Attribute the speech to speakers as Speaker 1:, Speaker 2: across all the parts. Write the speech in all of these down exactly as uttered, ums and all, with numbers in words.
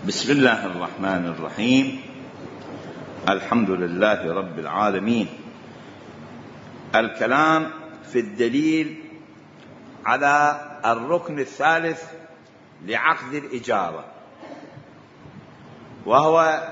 Speaker 1: بسم الله الرحمن الرحيم. الحمد لله رب العالمين. الكلام في الدليل على الركن الثالث لعقد الإجارة، وهو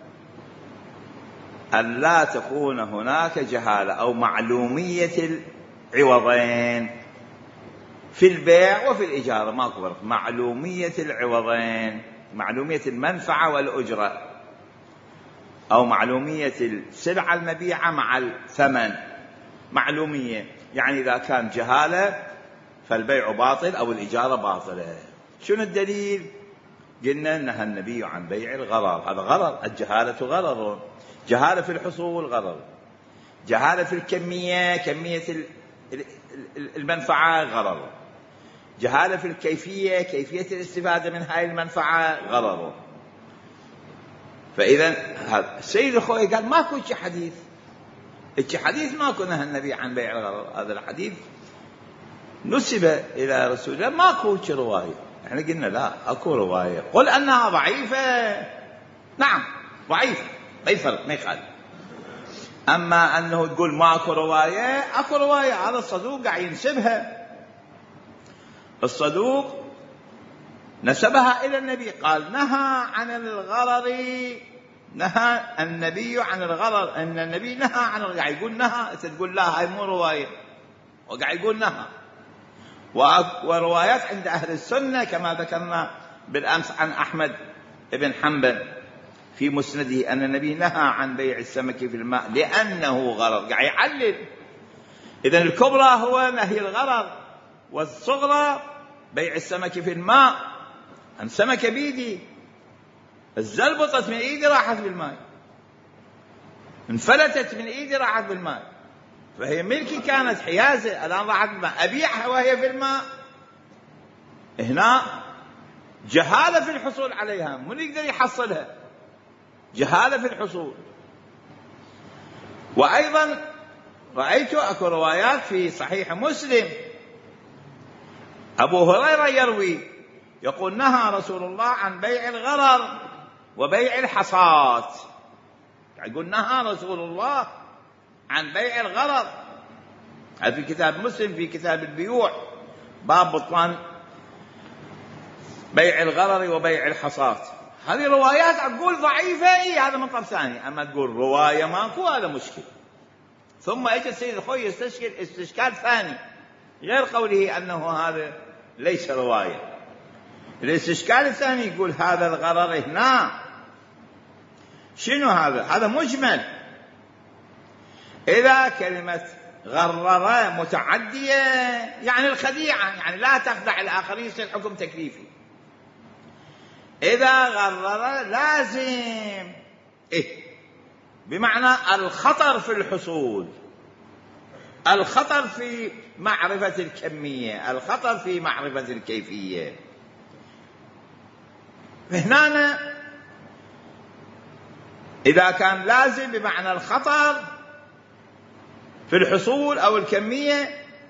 Speaker 1: أن لا تكون هناك جهالة أو معلومية العوضين في البيع وفي الإجارة. ما فرق، معلومية العوضين، معلومية المنفعة والأجرة، أو معلومية السلعة المبيعة مع الثمن. معلومية يعني إذا كان جهالة فالبيع باطل أو الإجارة باطلة. شنو الدليل؟ قلنا نهى النبي عن بيع الغرر. هذا غرر، الجهالة غرر. جهالة في الحصول غرر، جهالة في الكمية، كمية المنفعة غرر، جهالة في الكيفية، كيفية الاستفادة من هاي المنفعة غرر. فإذا هذا السيد الخوي قال ماكو شي حديث، شي حديث ماكو نهى النبي عن بيع الغرر. هذا الحديث نسب إلى رسول الله، ماكو شي رواية. احنا قلنا لا، اكو رواية. قل أنها ضعيفة، نعم ضعيفة، ما يفرق، ما يخالف. أما أنه تقول ماكو رواية، اكو رواية. هذا الصدوق قاعد ينسبها، الصدوق نسبها إلى النبي، قال نهى عن الغرر، نهى النبي عن الغرر، أن النبي نهى عن الغرر. قاعد يقول نهى، أنت تقول لا هاي مو رواية، وقاعد يقول نهى. وروايات عند أهل السنة كما ذكرنا بالأمس عن أحمد بن حنبل في مسنده أن النبي نهى عن بيع السمك في الماء لأنه غرر. قاعد يعلل. إذن الكبرى هو نهي الغرر، والصغرى بيع السمك في الماء. أن سمكة بيدي الزلبطت من إيدي راحت بالماء، انفلتت من إيدي راحت بالماء، فهي ملكي، كانت حيازة، الآن راحت بالماء، أبيعها وهي في الماء. هنا جهالة في الحصول عليها، من يقدر يحصلها؟ جهالة في الحصول. وأيضا رأيت أكو روايات في صحيح مسلم، أبو هريرة يروي يقول نهى رسول الله عن بيع الغرر وبيع الحصات. يقول نهى رسول الله عن بيع الغرر. هذا في كتاب مسلم في كتاب البيوع، باب بطلان بيع الغرر وبيع الحصات. هذه روايات أقول ضعيفة، إيه هذا مطلب ثاني. أما تقول رواية ماكو، هذا مشكل. ثم اجى السيد الخوي يستشكل استشكال ثاني غير قوله أنه هذا ليس رواية. الاستشكال الثاني يقول هذا الغرر هنا شنو هذا؟ هذا مجمل. إذا كلمة غرر متعدية يعني الخديعة، يعني لا تخدع الآخرين، يصير حكم تكليفي. إذا غرر لازم إيه؟ بمعنى الخطر في الحصول، الخطر في معرفة الكمية، الخطر في معرفة الكيفية. هنا إذا كان لازم بمعنى الخطر في الحصول أو الكمية،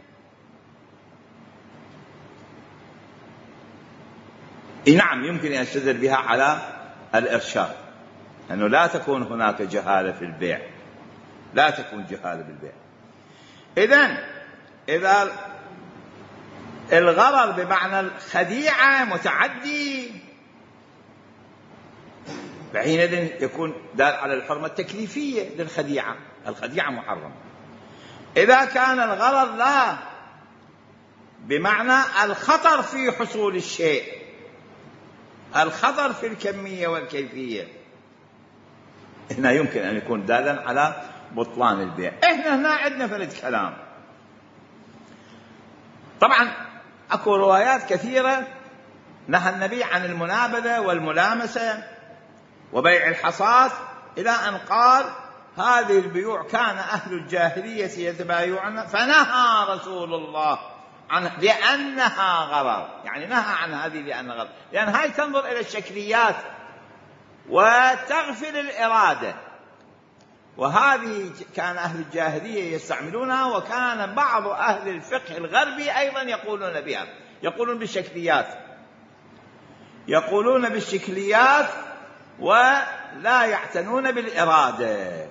Speaker 1: نعم يمكن أن يستدل بها على الإرشاد، أنه لا تكون هناك جهالة في البيع، لا تكون جهالة بالبيع. إذن إذا الغرر بمعنى الخديعة متعدي، فحينئذ يكون دال على الحرمة التكليفية للخديعة، الخديعة محرمة. إذا كان الغرر لا بمعنى الخطر في حصول الشيء، الخطر في الكمية والكيفية، هنا يمكن أن يكون دالا على بطلان البيع. إحنا هنا عندنا فرد كلام. طبعا أكو روايات كثيرة نهى النبي عن المنابذة والملامسة وبيع الحصات، إلى أن قال هذه البيوع كان أهل الجاهلية يتبايعون فنهى رسول الله عنها لأنها غرر. يعني نهى عن هذه لأنها غرر، لأن هاي تنظر إلى الشكليات وتغفل الإرادة، وهذه كان أهل الجاهلية يستعملونها، وكان بعض أهل الفقه الغربي أيضا يقولون بها، يقولون بالشكليات. يقولون بالشكليات ولا يعتنون بالإرادة.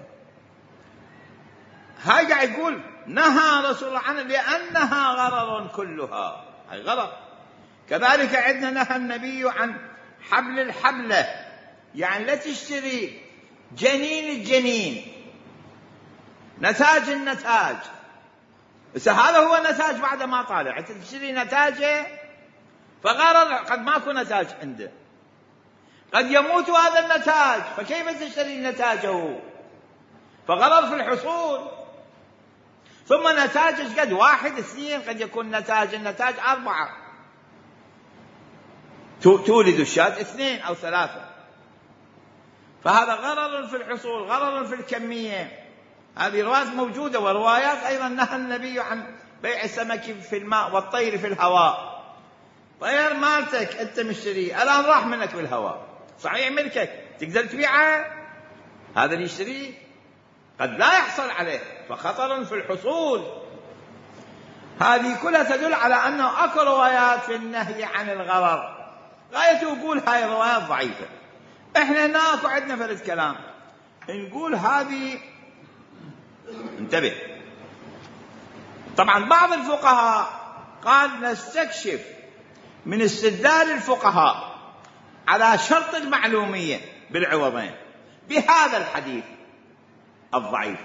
Speaker 1: هاي قاعد يقول نهى رسول الله عنه لأنها غرر كلها، هاي غرر. كذلك عندنا نهى النبي عن حبل الحبلة، يعني لا تشتري جنين الجنين، نتاج النتاج. بس هذا هو النتاج بعد ما طالع، انت تشتري نتاجه فغرر، قد ماكو نتاج عنده، قد يموت هذا النتاج، فكيف تشتري نتاجه؟ فغرر في الحصول. ثم نتاج قد واحد اثنين، قد يكون نتاج النتاج أربعة، تولد الشاة اثنين أو ثلاثة، فهذا غرر في الحصول، غرر في الكمية. هذه روايات موجودة، وروايات أيضا نهى النبي عن بيع السمك في الماء والطير في الهواء. طير مالتك أنت مشتري، الآن راح منك في الهواء، صحيح ملكك تقدر تبيعه، هذا اللي يشتريه قد لا يحصل عليه، فخطر في الحصول. هذه كلها تدل على أنه أكو روايات في النهي عن الغرر، غاية يقول هاي الروايات ضعيفة. إحنا هناك عندنا فرد كلام نقول هذه، انتبه. طبعا بعض الفقهاء قال نستكشف من استدلال الفقهاء على شرط المعلومية بالعوضين بهذا الحديث الضعيف،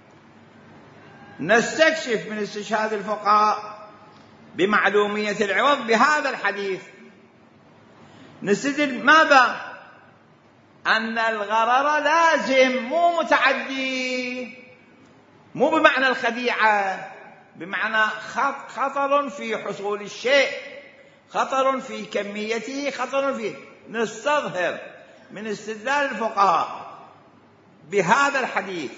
Speaker 1: نستكشف من استشهاد الفقهاء بمعلومية العوض بهذا الحديث، نستدل ماذا؟ أن الغرر لازم، مو متعدي، مو بمعنى الخديعة، بمعنى خطر في حصول الشيء، خطر في كميته، خطر فيه. نستظهر من استدلال الفقهاء بهذا الحديث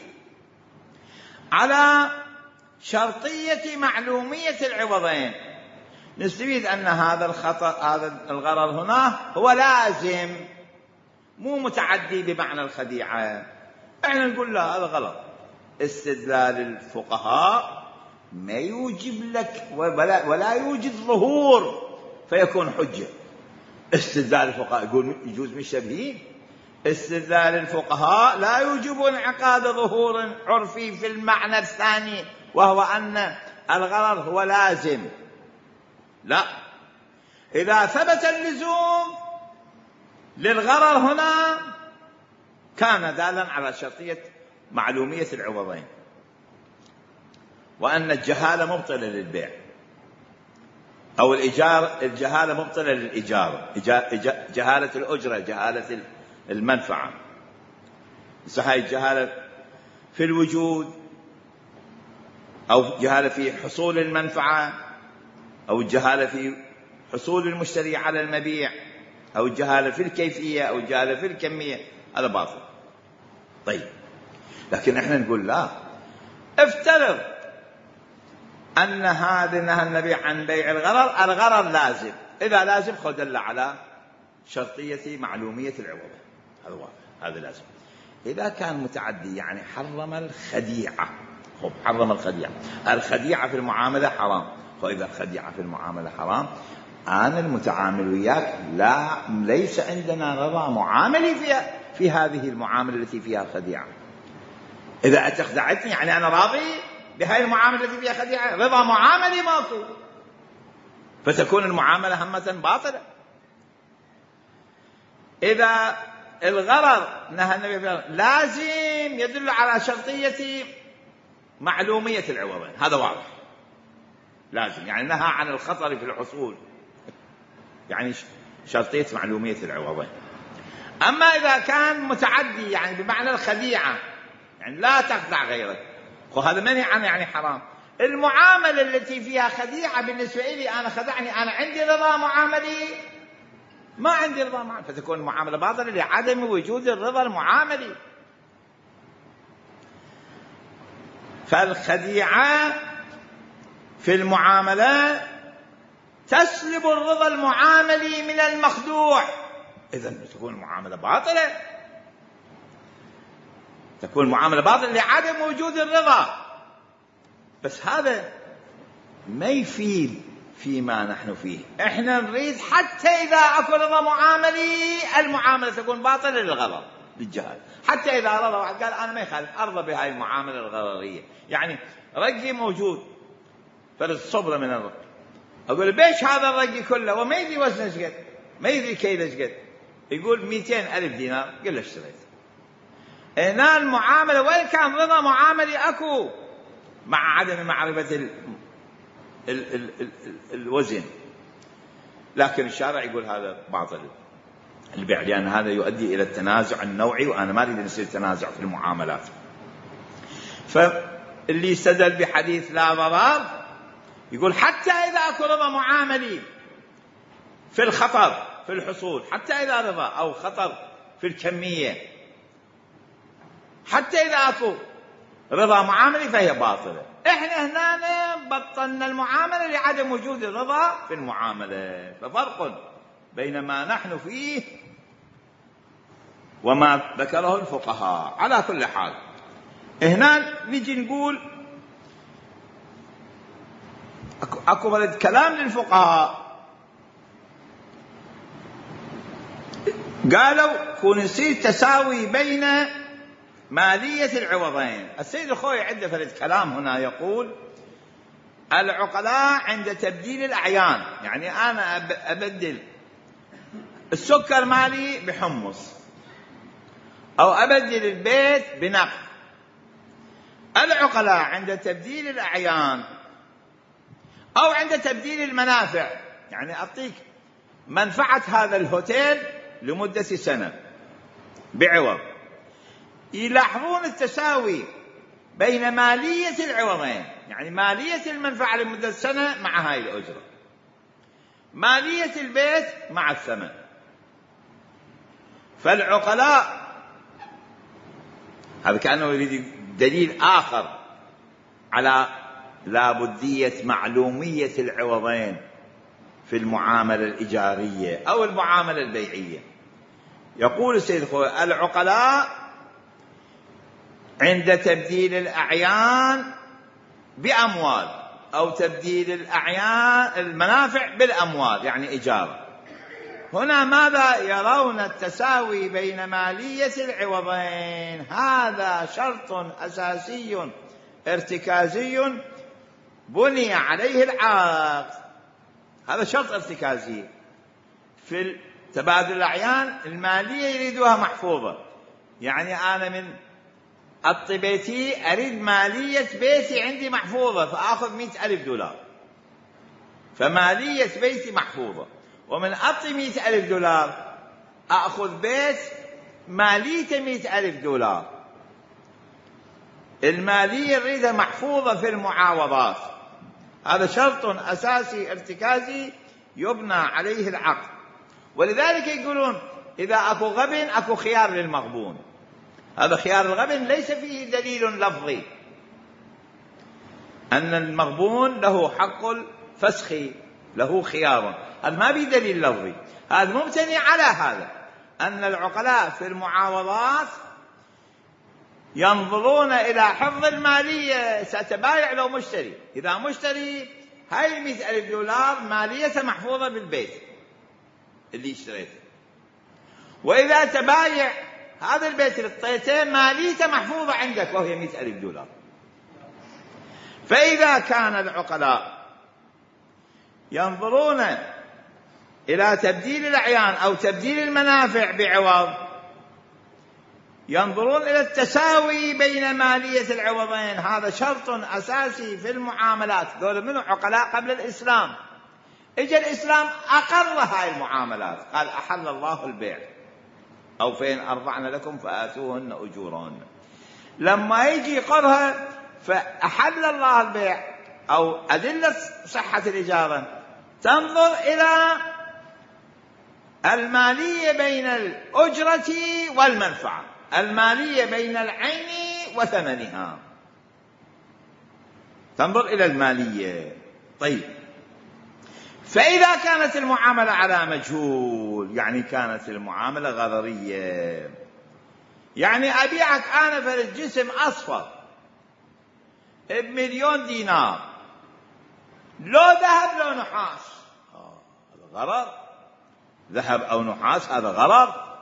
Speaker 1: على شرطية معلومية العوضين، نستفيد أن هذا الخطر، هذا الغرر هنا هو لازم، مو متعدي بمعنى الخديعة. احنا نقول لا، هذا غلط. استدلال الفقهاء ما يوجب لك ولا, ولا يوجد ظهور فيكون حجة. استدلال الفقهاء يقول يجوز من الشبهين، استدلال الفقهاء لا يوجب انعقاد ظهور عرفي في المعنى الثاني، وهو أن الغرر هو لازم. لا، إذا ثبت اللزوم للغرر هنا كان دالا على شرطية معلومية العوضين، وأن الجهالة مبطلة للبيع، أو الإجارة الجهالة مبطلة للإجارة، جهالة الأجرة، جهالة المنفعة. صحيح الجهالة في الوجود، أو جهالة في حصول المنفعة، أو الجهالة في حصول المشتري على المبيع، أو الجهالة في الكيفية، أو الجهالة في الكمية، هذا باطل. طيب، لكن احنا نقول لا، افترض أن هذا نهى النبي عن بيع الغرر، الغرر لازم، إذا لازم خدل على شرطية معلومية العوض، هذا واضح، هذا لازم. إذا كان متعدي يعني حرم الخديعة، خب حرم الخديعة، الخديعة في المعاملة حرام، وإذا الخديعة في المعاملة حرام، أنا المتعامل وياك لا، ليس عندنا رضا معاملي فيها، في هذه المعاملة التي فيها خديعة. إذا أنت خدعتني يعني أنا راضي بهذه المعاملة التي فيها خديعة، رضا معاملي ماكو، فتكون المعاملة همة باطلة. إذا الغرر نهى النبي فيه لازم يدل على شرطية معلومية العوضين، هذا واضح، لازم يعني نهى عن الخطر في الحصول، يعني شرطية معلومية العوضين. أما إذا كان متعدي يعني بمعنى الخديعة، يعني لا تخدع غيرك، وهذا منهي عنه يعني حرام. المعاملة التي فيها خديعة بالنسبة لي أنا خدعني، أنا عندي رضا معاملي، ما عندي رضا معاملي، فتكون المعاملة باطلة لعدم وجود الرضا المعاملي. فالخديعة في المعاملة تسلب الرضا المعاملي من المخدوع، إذن تكون المعاملة باطلة، تكون المعاملة باطلة لعدم وجود الرضا. بس هذا ما يفيد فيما نحن فيه. احنا نريد حتى إذا أكو رضا معاملي المعاملة تكون باطلة للغرض للجهل. حتى إذا رضى واحد قال أنا ما يخالف أرضى بهاي المعاملة الغررية، يعني رقي موجود فرد صبرة من الرق، أقول بيش هذا الرقي كله وما يدري وزنه ايش قد، ما يدري كيله ايش قد، يقول مئتين ألف دينار، قل له اشتريت. هنا المعاملة وين كان رضا معاملي أكو مع عدم معرفة ال ال ال ال ال الوزن، لكن الشارع يقول هذا باطل البيع، لأن هذا يؤدي إلى التنازع النوعي، وأنا ما أريد أن يصير تنازع في المعاملات. فاللي استدل بحديث لا ضرر يقول حتى إذا أكو رضا معاملي في الخطر في الحصول، حتى إذا رضا أو خطر في الكمية، حتى إذا أكو رضا معاملي فهي باطلة. إحنا هنا بطلنا المعاملة لعدم وجود الرضا في المعاملة. ففرق بين ما نحن فيه وما ذكره الفقهاء. على كل حال هنا نجي نقول أكو بلد كلام للفقهاء، قالوا كون يصير تساوي بين مالية العوضين. السيد الخوي عنده فرد كلام هنا يقول العقلاء عند تبديل الأعيان، يعني أنا أبدل السكر مالي بحمص أو أبدل البيت بنقد. العقلاء عند تبديل الأعيان أو عند تبديل المنافع، يعني أعطيك منفعة هذا الهوتيل لمدة سنة بعوض، يلاحظون التساوي بين مالية العوضين، يعني مالية المنفعة لمدة سنة مع هاي الأجرة، مالية البيت مع الثمن. فالعقلاء هذا كأنه يريد دليل آخر على لابدية معلومية العوضين في المعاملة الإيجارية أو المعاملة البيعية. يقول السيد الخوي العقلاء عند تبديل الأعيان بأموال أو تبديل الأعيان المنافع بالأموال يعني إيجار، هنا ماذا يرون التساوي بين مالية العوضين. هذا شرط أساسي ارتكازي بني عليه العقد، هذا شرط ارتكازي في تبادل الأعيان. المالية يريدوها محفوظة، يعني أنا من أعطي بيتي أريد مالية بيتي عندي محفوظة فأخذ مئة ألف دولار، فمالية بيتي محفوظة، ومن أعطي مئة ألف دولار أخذ بيت ماليته مئة ألف دولار. المالية نريدها محفوظة في المعاوضات، هذا شرط أساسي ارتكازي يبنى عليه العقد. ولذلك يقولون إذا أكو غبن أكو خيار للمغبون. هذا خيار الغبن ليس فيه دليل لفظي أن المغبون له حق الفسخ، له خيار، هذا ما به دليل لفظي، هذا مبتني على هذا أن العقلاء في المعاوضات ينظرون إلى حفظ المالية. ستبايع لو مشتري، إذا مشتري هاي المئة ألف دولار مالية محفوظة بالبيت اللي اشتريته، وإذا تبايع هذا البيت اللي اعطيته ماليته محفوظة عندك وهي مئة ألف دولار. فإذا كان العقلاء ينظرون إلى تبديل الأعيان أو تبديل المنافع بعوض، ينظرون إلى التساوي بين مالية العوضين. هذا شرط أساسي في المعاملات. دول منه عقلاء قبل الإسلام، إجا الإسلام أقر هاي المعاملات، قال أحل الله البيع أو فإن أرضعن لكم فآتوهن أجورهن. لما يجي يقرها فأحل الله البيع أو أدلة صحة الإجارة تنظر إلى المالية بين الأجرة والمنفعة، المالية بين العين وثمنها، تنظر إلى المالية. طيب، فإذا كانت المعاملة على مجهول، يعني كانت المعاملة غررية، يعني أبيعك أنا في الجسم أصفر بمليون دينار لو ذهب لو نحاس، آه هذا غرر، ذهب أو نحاس هذا غرر.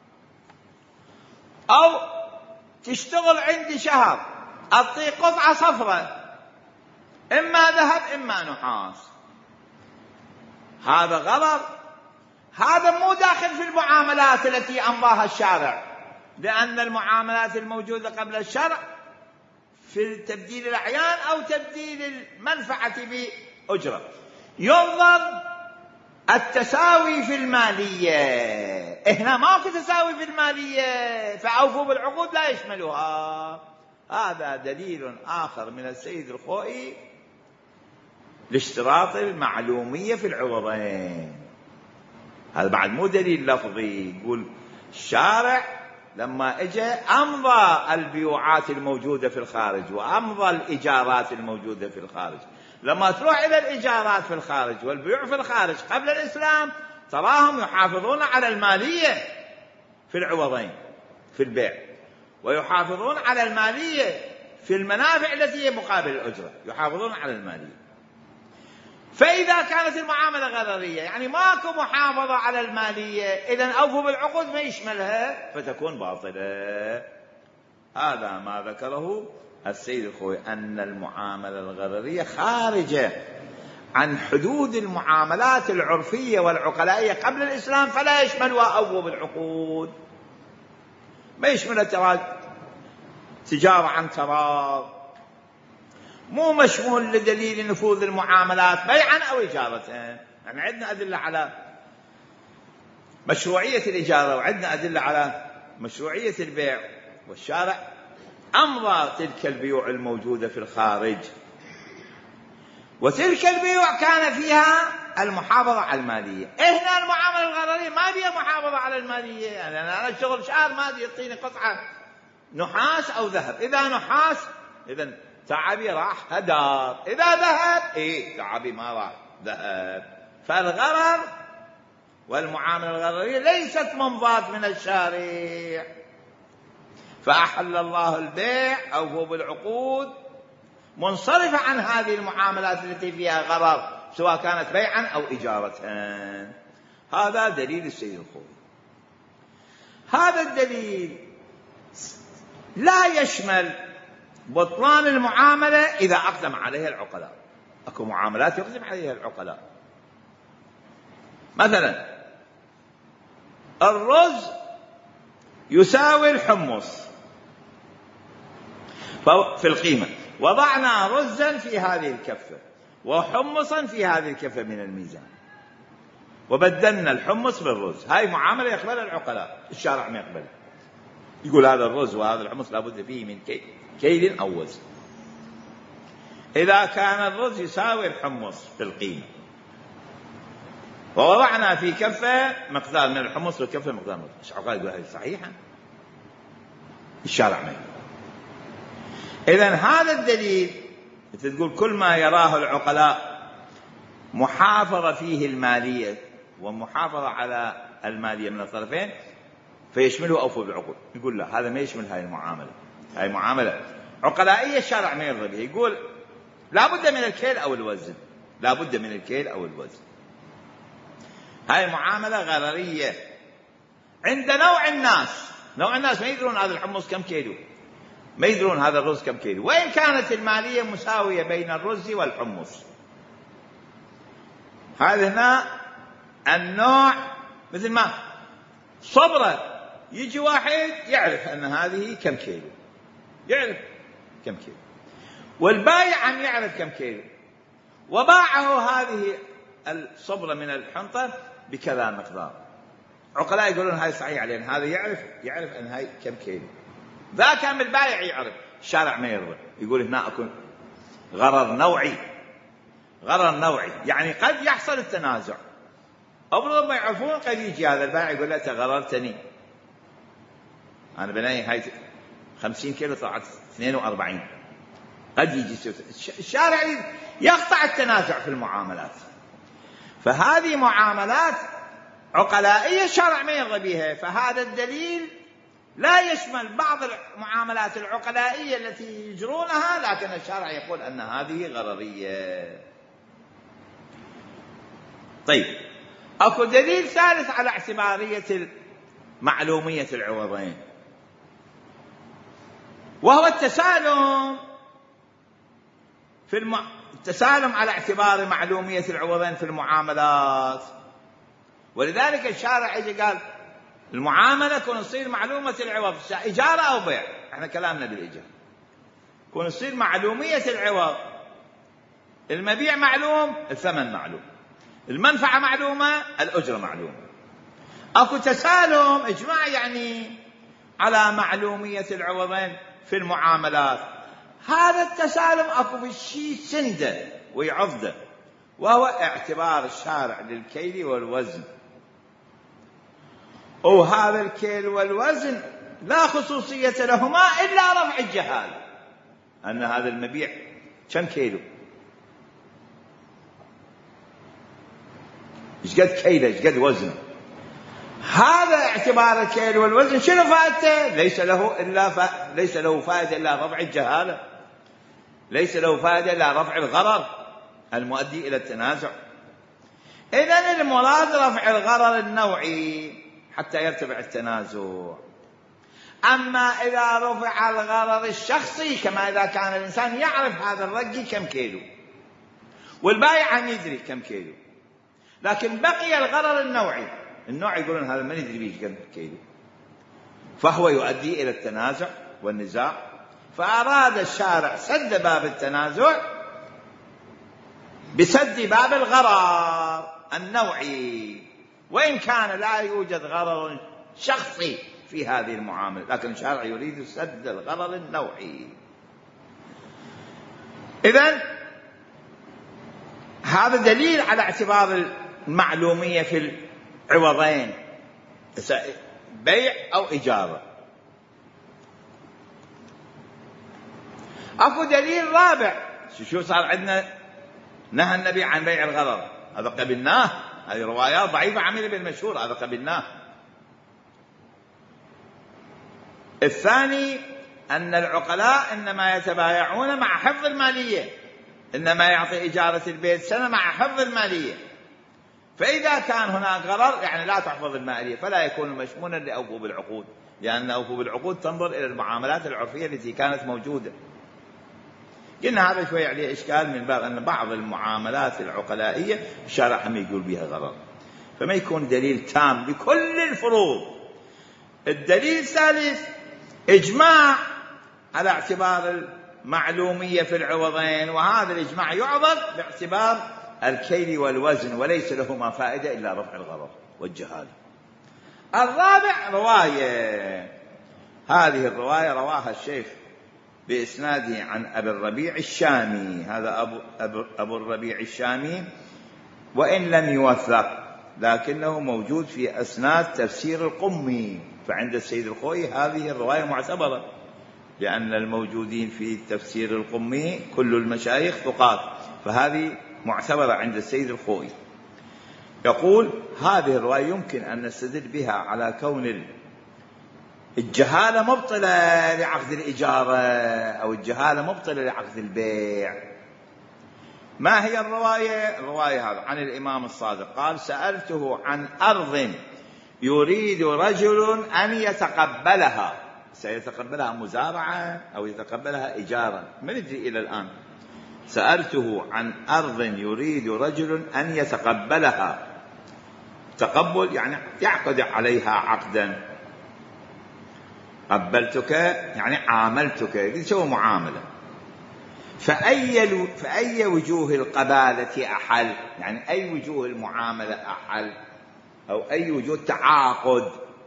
Speaker 1: أو تشتغل عندي شهر أعطي قطعة صفرة إما ذهب إما نحاس، هذا غرر. هذا مو داخل في المعاملات التي أمضاها الشارع، لأن المعاملات الموجودة قبل الشرع في تبديل الأعيان أو تبديل المنفعة بأجرة ينظر التساوي في المالية. هنا ماكو تساوي في المالية، فأوفوا بالعقود لا يشملها. هذا دليل آخر من السيد الخوئي لاشتراط المعلومية في العوضين. هذا بعد مو دليل لفظي، يقول الشارع لما اجى امضى البيوعات الموجودة في الخارج وامضى الايجارات الموجودة في الخارج. لما تروح الى الايجارات في الخارج والبيوع في الخارج قبل الاسلام تراهم يحافظون على المالية في العوضين في البيع، ويحافظون على المالية في المنافع التي هي مقابل الأجرة، يحافظون على المالية. فإذا كانت المعاملة غررية يعني ماكو محافظة على المالية، إذن أوفوا بالعقود ما يشملها فتكون باطلة. هذا ما ذكره السيد الخوئي، أن المعاملة الغررية خارجة عن حدود المعاملات العرفية والعقلائية قبل الإسلام، فلا يشملها أوفوا بالعقود، ما يشملها تراض تجارة عن تراض، مو مشمول لدليل نفوذ المعاملات بيعا أو إجارة. يعني عندنا أدلة على مشروعية الإجارة وعندنا أدلة على مشروعية البيع، والشارع أمضى تلك البيوع الموجودة في الخارج، وتلك البيوع كان فيها المحافظة على المالية. هنا المعاملة الغررية ما فيها محافظة على المالية، يعني أنا أشتغل شهر ما يعطيني قطعة نحاس أو ذهب، إذا نحاس إذن تعبي راح هدار، إذا ذهب إيه تعبي ما راح ذهب. فالغرر والمعاملة الغررية ليست منضات من الشارع. فأحل الله البيع أوفوا بالعقود منصرفة عن هذه المعاملات التي فيها غرر سواء كانت بيعا أو إجارة. هذا دليل السيد الخوئي. هذا الدليل لا يشمل بطلان المعاملة إذا أقدم عليها العقلاء. أكو معاملات يقدم عليها العقلاء، مثلا الرز يساوي الحمص في القيمة، وضعنا رزا في هذه الكفة وحمصا في هذه الكفة من الميزان وبدلنا الحمص بالرز، هاي معاملة يقبلها العقلاء، الشارع ما يقبلها، يقول هذا الرز وهذا الحمص لابد فيه من كيل أو وزن. إذا كان الرز يساوي الحمص في القيمة ووضعنا في كفة مقدار من الحمص وكفة مقدار من الرز، العقلاء يقول هذه صحيحة، الشارع ما يقبل. إذن هذا الدليل تقول كل ما يراه العقلاء محافظة فيه المالية ومحافظة على المالية من الطرفين فيشمله أوفوا بالعقود. يقول لا، هذا ما يشمل هاي المعاملة، هاي معاملة عقلائية الشارع ما يرضى بها، يقول لا بد من الكيل أو الوزن، لا بد من الكيل أو الوزن. هاي معاملة غررية عند نوع الناس، نوع الناس ما يدرون هذا الحمص كم كيلو، ما يدرون هذا الرز كم كيلو، وإن كانت المالية مساوية بين الرز والحمص. هذا هنا النوع مثل ما صبرة يجي واحد يعرف أن هذه كم كيلو، يعرف كم كيلو، والبايع عم يعرف كم كيلو، وباعه هذه الصبرة من الحنطة بكذا مقدار. عقلاء يقولون هاي صحيح لأن هذا يعرف يعرف أن هاي كم كيلو، ذا كان البايع يعرف، الشارع ما يرضى، يقول هنا أكون غرر نوعي، غرر نوعي يعني قد يحصل التنازع، أبرض ما يعرفون قد يجي هذا البايع يقول له تغررتني، أنا بناي هاي خمسين كيلو طلعت اثنين وأربعين، قد يجي الشارع يقطع التنازع في المعاملات. فهذه معاملات عقلائية الشارع ما يرضى بها، فهذا الدليل لا يشمل بعض المعاملات العقلائية التي يجرونها، لكن الشارع يقول أن هذه غررية. طيب اكو دليل ثالث على اعتبارية معلومية العوضين، وهو التسالم في الم... التسالم على اعتبار معلومية العوضين في المعاملات. ولذلك الشارع يجي قال المعاملة كون تصير معلومة العوض، إجارة أو بيع، احنا كلامنا بالإجارة، كون تصير معلومية العوض، المبيع معلوم، الثمن معلوم، المنفعة معلومة، الأجرة معلومة. أكو تسالم إجماع يعني على معلومية العوضين في المعاملات. هذا التسالم أكو في الشيء سنده ويعضده، وهو اعتبار الشارع للكيل والوزن. وهذا الكيل والوزن لا خصوصية لهما إلا رفع الجهال، أن هذا المبيع كم كيلو، إيش قد كيله، إيش قد وزنه. هذا اعتبار الكيل والوزن شنو فائدته؟ ليس له إلا ف... ليس له فائدة إلا رفع الجهالة، ليس له فائدة إلا رفع الغرر المؤدي إلى التنازع. إذن المراد رفع الغرر النوعي حتى يرتفع التنازع. أما إذا رفع الغرر الشخصي، كما إذا كان الإنسان يعرف هذا الرقي كم كيلو والبائع عم يدري كم كيلو، لكن بقي الغرر النوعي، النوع يقولون هذا ما ندري بيش كم كيلو، فهو يؤدي إلى التنازع والنزاع. فأراد الشارع سد باب التنازع بسد باب الغرر النوعي، وإن كان لا يوجد غرر شخصي في هذه المعاملة، لكن الشارع يريد سد الغرر النوعي. إذن هذا دليل على اعتبار المعلومية في العوضين، بيع أو إجارة. أكو دليل رابع، شو صار عندنا؟ نهى النبي عن بيع الغرر، هذا قبلناه، هذه روايات ضعيفة عمل بالمشهور، هذا قبلناه. الثاني أن العقلاء إنما يتبايعون مع حفظ المالية، إنما يعطي إجارة البيت سنة مع حفظ المالية، فإذا كان هناك غرر يعني لا تحفظ المالية فلا يكون مشمولا لأوفوا بالعقود، لأن أوفوا بالعقود تنظر إلى المعاملات العرفية التي كانت موجودة. قلنا هذا شوي عليه إشكال من باب أن بعض المعاملات العقلائية الشارع هم يقول بها غرر، فما يكون دليل تام لكل الفروض. الدليل الثالث إجماع على اعتبار المعلومية في العوضين، وهذا الإجماع يعضد باعتبار الكيل والوزن، وليس لهما فائدة إلا رفع الغرر والجهالة. الرابع رواية، هذه الرواية رواها الشيخ بإسناده عن أبي الربيع الشامي، هذا أبو, أبو, أبو الربيع الشامي وإن لم يوثق لكنه موجود في أسناد تفسير القمي، فعند السيد الخوئي هذه الرواية معتبرة، لأن الموجودين في تفسير القمي كل المشايخ ثقات، فهذه معتبرة عند السيد الخوئي. يقول هذه الرواية يمكن أن نستدل بها على كون الجهالة مبطلة لعقد الإجارة أو الجهالة مبطلة لعقد البيع. ما هي الرواية؟ الرواية هذا عن الإمام الصادق قال سألته عن أرض يريد رجل أن يتقبلها، سيتقبلها مزارعة أو يتقبلها إجارة ما ندري إلى الآن. سألته عن أرض يريد رجل أن يتقبلها، تقبل يعني يعقد عليها عقدا، قبلتك يعني عاملتك، يسوي معاملة. فأي, فأي وجوه القبالة أحل، يعني أي وجوه المعاملة أحل أو أي وجوه تعاقد؟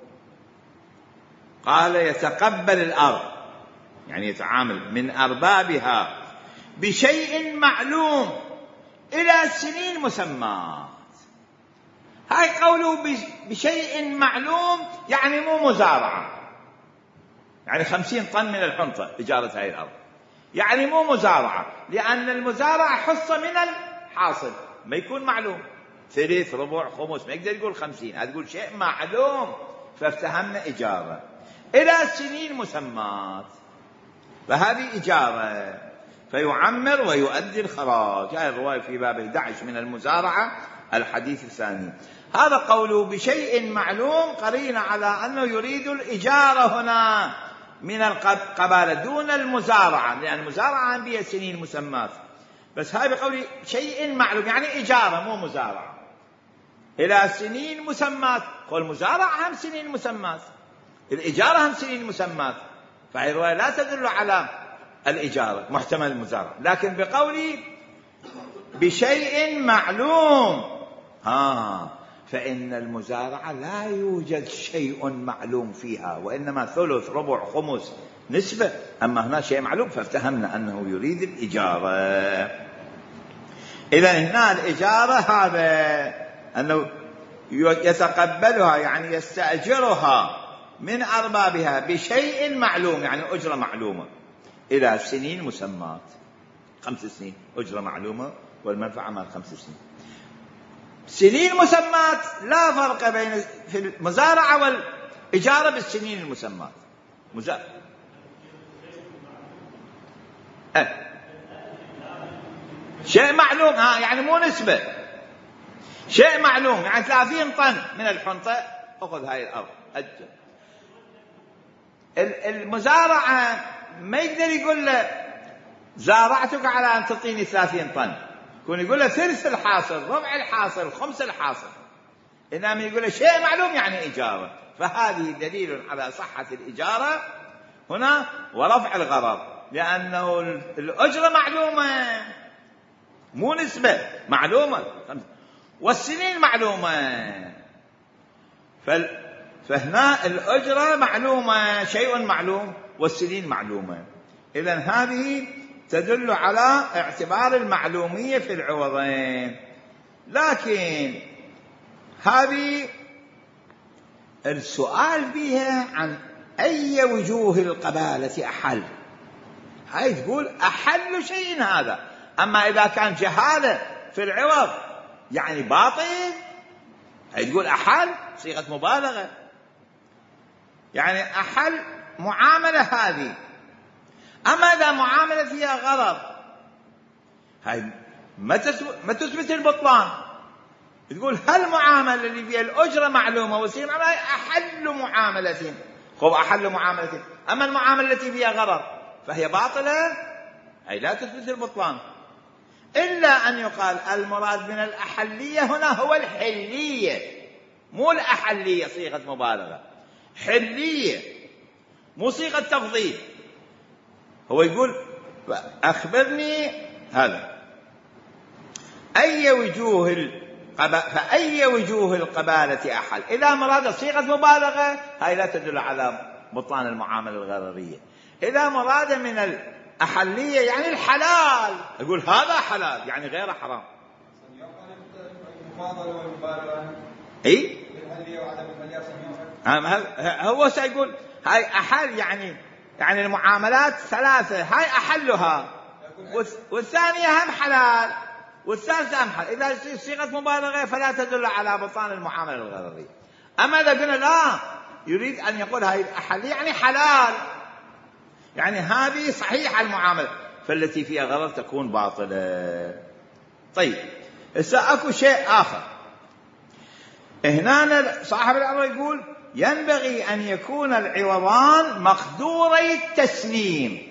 Speaker 1: قال يتقبل الأرض يعني يتعامل من أربابها بشيء معلوم إلى سنين مسمات. هاي قوله بشيء معلوم يعني مو مزارعة، يعني خمسين طن من الحنطة إجارة هاي الأرض، يعني مو مزارعة، لأن المزارعة حصة من الحاصل ما يكون معلوم، ثلث ربع خمس، ما يقدر يقول خمسين، هذا يقول شيء معلوم، فافتهمنا إجارة إلى سنين مسمات، فهذه إجارة، فيعمر ويؤدي الخراج. هاي الرواية في باب أحد عشر من المزارعة الحديث الثاني. هذا قوله بشيء معلوم قرين على أنه يريد الإجارة هنا من القبالة دون المزارعة، لأن المزارعة بها سنين مسمات، بس هاي بقول شيء معلوم يعني إجارة مو مزارعة إلى سنين مسمات. قول المزارعة هم سنين مسمات، الإجارة هم سنين مسمات، فهي الرواية لا تدل على الإجارة محتمل المزارعة. لكن بقولي بشيء معلوم ها فإن المزارعة لا يوجد شيء معلوم فيها، وإنما ثلث ربع خمس نسبة، أما هنا شيء معلوم فافتهمنا أنه يريد الإجارة. إذا هنا الإجارة هذا أنه يتقبلها يعني يستأجرها من أربابها بشيء معلوم يعني أجرة معلومة إلى سنين مسمات، خمس سنين أجرة معلومة والمنفعة مال خمس سنين. سنين مسمات لا فرق بين في المزارعة والإجارة بالسنين المسمات. مزارعة أه. شيء معلوم ها يعني مو نسبة، شيء معلوم يعني ثلاثين طن من الحنطة أخذ هاي الأرض أجل. المزارعة ما يقدر يقول له زارعتك على أن تعطيني ثلاثين طن، يكون يقول له ثلث الحاصل، ربع الحاصل، خمس الحاصل، إنما يقول له شيء معلوم يعني إجارة. فهذه دليل على صحة الإجارة هنا ورفع الغرر، لأنه الأجرة معلومة مو نسبة، معلومة، والسنين معلومة، فهنا الأجرة معلومة شيء معلوم والسنين معلومة. إذن هذه تدل على اعتبار المعلومية في العوضين. لكن هذه السؤال بها عن أي وجوه القبالة أحل، هاي تقول أحل شيء هذا. أما إذا كان جهالة في العوض يعني باطل، هاي تقول أحل صيغة مبالغة، يعني أحل معاملة هذه. أما إذا معاملة فيها غرض هاي ما تثبت البطلان، تقول هل معاملة اللي فيها الأجرة معلومة والسنين معلومة أحل معاملة، خب أحل معاملة. أما المعاملة التي فيها غرض فهي باطلة، هي لا تثبت البطلان، إلا أن يقال المراد من الأحلية هنا هو الحلية مو الأحلية صيغة مبالغة، حلية مو صيغة تفضيل. هو يقول أخبرني هذا أي وجوه القبالة، فأي وجوه القبالة أحل. إذا مراد صيغة مبالغة هاي لا تدل على بطلان المعاملة الغررية. إذا مراد من الأحلية يعني الحلال، يقول هذا حلال يعني غير حرام. إيه هو سيقول هاي أحل يعني يعني المعاملات ثلاثة، هاي أحلها والثانية هم حلال والثالثة هم حلال. إذا صيغة مبالغة فلا تدل على بطلان المعاملة الغررية. أما إذا قلنا لا يريد أن يقول هاي أحل يعني حلال، يعني هذه صحيحة المعاملة، فالتي فيها غرر تكون باطلة. طيب هسه أكو شيء آخر هنا صاحب الأمر يقول ينبغي أن يكون العوضان مقدوري التسليم.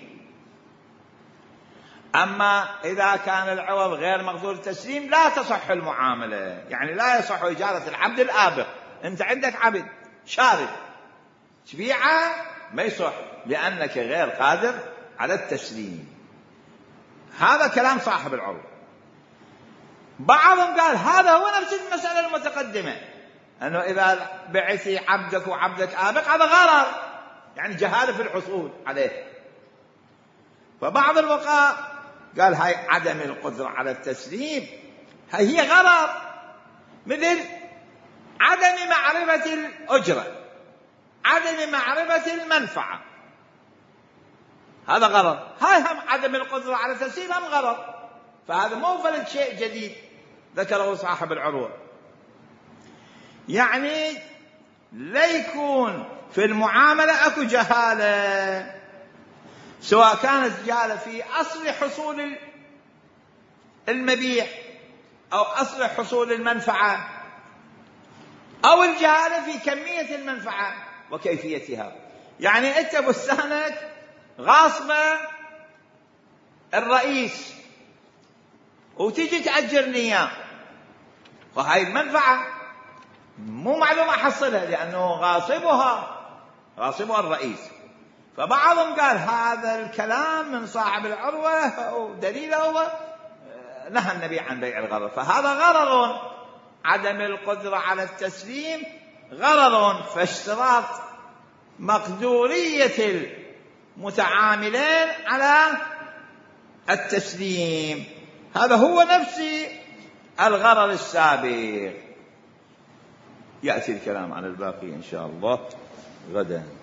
Speaker 1: أما إذا كان العوض غير مقدور التسليم لا تصح المعاملة، يعني لا يصح إجارة العبد الآبق. أنت عندك عبد شارد تبيعه ما يصح لأنك غير قادر على التسليم. هذا كلام صاحب العروض. بعضهم قال هذا هو نفس المسألة المتقدمة، أنه إذا بعتي عبدك وعبدك آبق هذا غرر، يعني جهالة في الحصول عليه. فبعض الوقاء قال هاي عدم القدرة على التسليم هاي هي غرر، مثل عدم معرفة الأجرة، عدم معرفة المنفعة، هذا غرر. هاي هم عدم القدرة على التسليم هم غرر. فهذا مو فرد شيء جديد ذكره صاحب العروة. يعني لا يكون في المعاملة أكو جهالة، سواء كانت جهالة في أصل حصول المبيع أو أصل حصول المنفعة، أو الجهالة في كمية المنفعة وكيفيتها. يعني أنت بستانك غاصبة الرئيس وتجي تأجرني إياه، وهاي المنفعة مو معلومة أحصلها لأنه غاصبها غاصبها الرئيس. فبعضهم قال هذا الكلام من صاحب العروة ودليله هو نهى النبي عن بيع الغرر، فهذا غرر، عدم القدرة على التسليم غرر، فاشتراط مقدورية المتعاملين على التسليم هذا هو نفس الغرر السابق. يأتي الكلام عن الباقي إن شاء الله غدا.